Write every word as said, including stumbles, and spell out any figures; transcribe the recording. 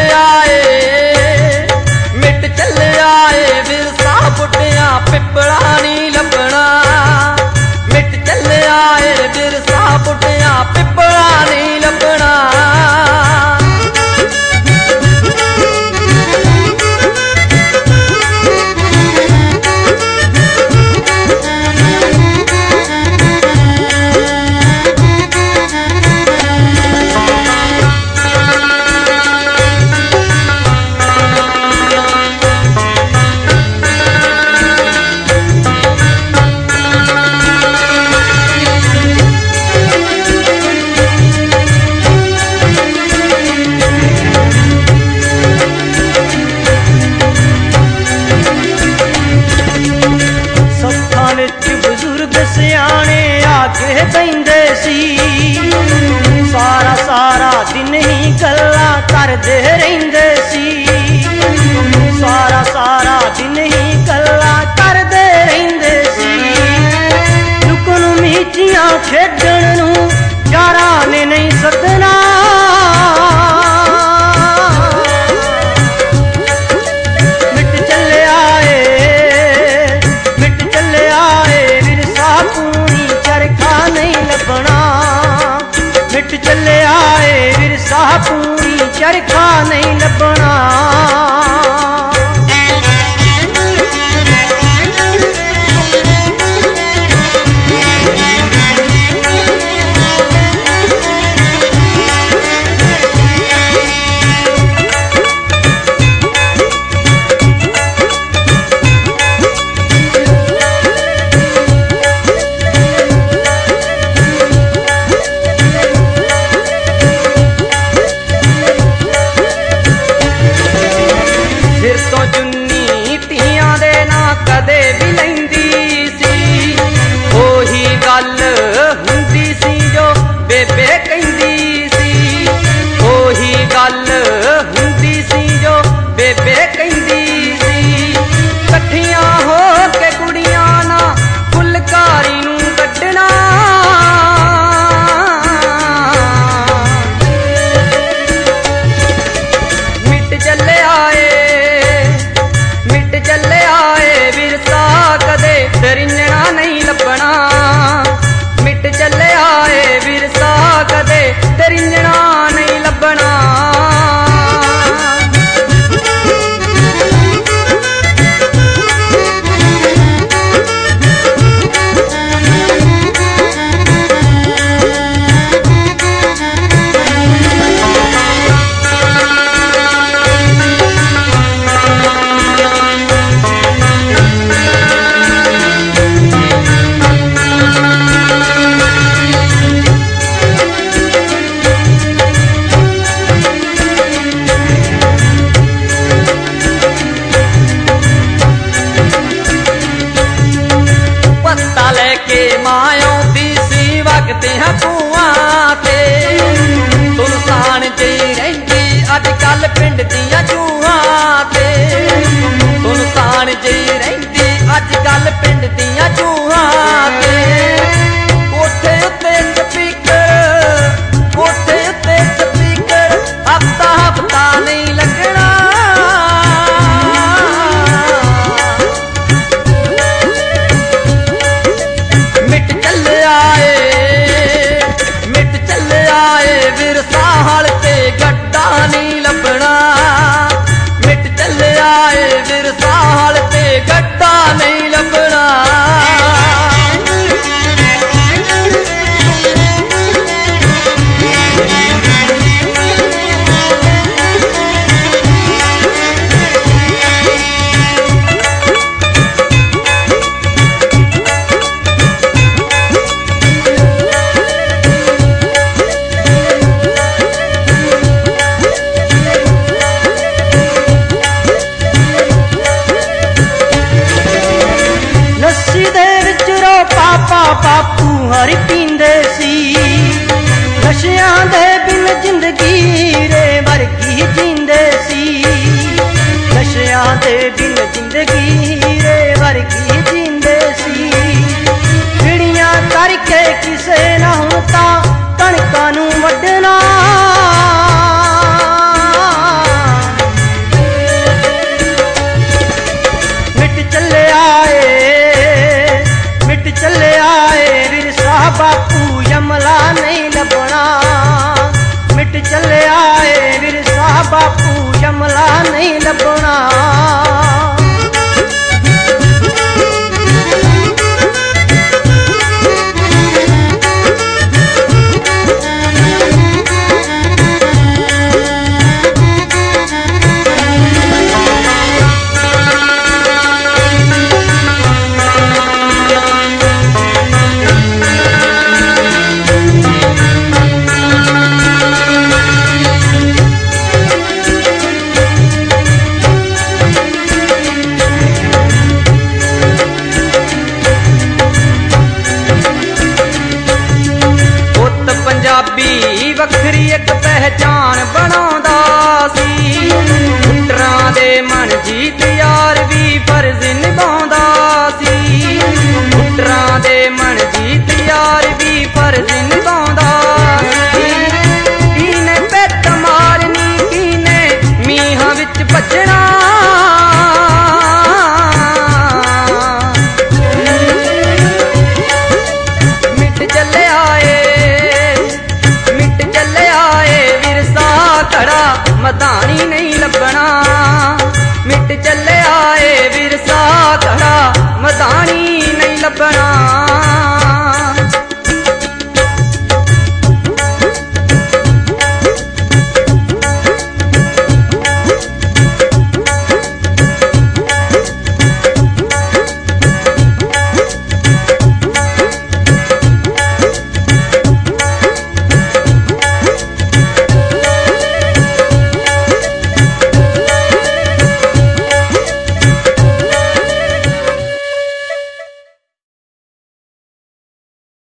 आए मिट चले आए विरसा बुढ़िया पिपला नहीं लभना मिट चले आए विरसा बुढ़िया पिपला नहीं लभना सारा सारा दिन ही गल्ला करदे रहिंदे सी सारा सारा दिन ही गल्ला करदे रहिंदे सी लुकन मीचियां खेडण नूं यारां ने नहीं सदना मिट चले आए मिट चले आए विरसा पूरी चरखा नहीं लभना मिट चले आए विरसा पूरी चरखा नहीं लभना बेबे कहंदी सी ओही गल हुंदी सी जो बेबे कहंदी सी कट्ठियां हो के कुड़ियां ना फुलकारी नूं कड्डना मिट चले आए मिट चले आए विरसा कदे दरिंजणा नहीं लभना मिट चले आए विरसा कदे दरिंजणा नहीं लभना सुनसान जी रहिंदी अजकल पिंड दियां चूहां ते सुनसान जी रहिंदी अजकल पिंड दियां चूहां ते कोठे उत्ते स्पीकर कोठे उत्ते स्पीकर हफ्ता हफ्ता नहीं लगना मिट चले आए मिट चले आए विरसा हल ते गड्डा नहीं लभना मिट चले आए विरसा हल ते गड्डा नहीं लभना बापू हर पींदे सी नशियां दे बिन जिंदगी रे वर्गी जींदे सी नशियां दे बिन जिंदगी रे वर्गी जींदे सी चिड़ियां करके किसे ना हुंदा कणकां नूं वड्डना बापू जमला नहीं लभना। पंजाबी वखरी एक पहचान बनाउंदा सी। पुत्तरां दे मन जीत यार भी फर्ज निभाउंदा सी। पुत्तरां दे मन जीत यार भी फर्ज निभाउंदा सी। कीने पित मारनी कीने मीहां विच भजना। मिट चले आए मिट चले आए विरसा खड़ा मदां